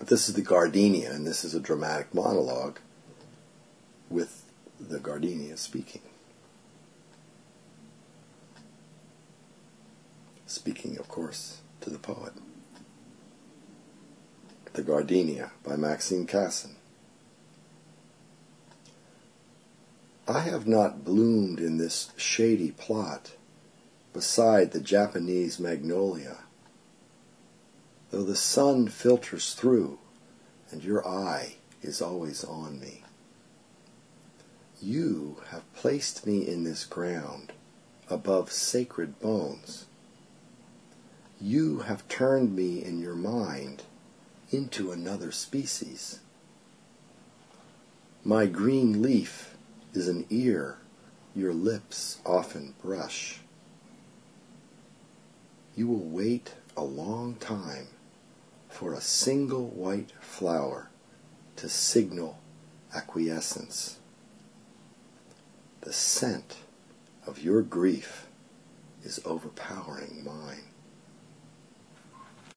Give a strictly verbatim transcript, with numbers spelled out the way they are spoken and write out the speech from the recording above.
this is the gardenia, and this is a dramatic monologue with the gardenia speaking. Speaking, of course, to the poet. The Gardenia by Maxine Casson. I have not bloomed in this shady plot beside the Japanese magnolia, though the sun filters through and your eye is always on me. You have placed me in this ground above sacred bones. You have turned me in your mind into another species. My green leaf is an ear your lips often brush. You will wait a long time for a single white flower to signal acquiescence. The scent of your grief is overpowering mine.